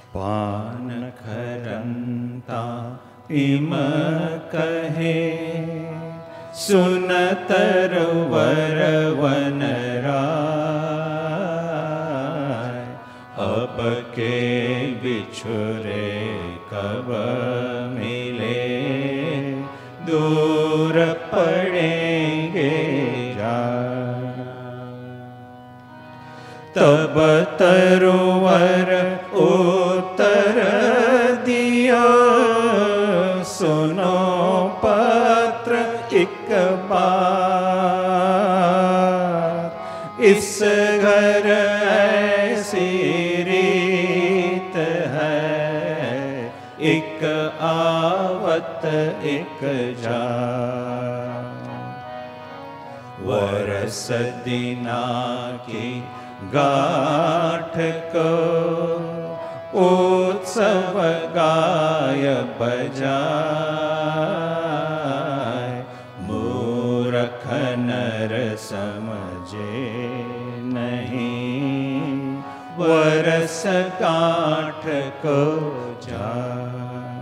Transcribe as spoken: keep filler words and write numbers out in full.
पान खरंता इम कहे, सुनतर वर वन राय। अब के बिछुरे कब मिले, दूर पड़ेंगे जाए। तब तरुवर उत्तर दिया, सुनो पत्र एक बार। इस घर ऐसी रीत है, एक आवत एक जा। वरस दिना की गाठ को, उत्सव गाय बजाय। मूर्ख नर समझे नहीं, वरस गाठ को जाय।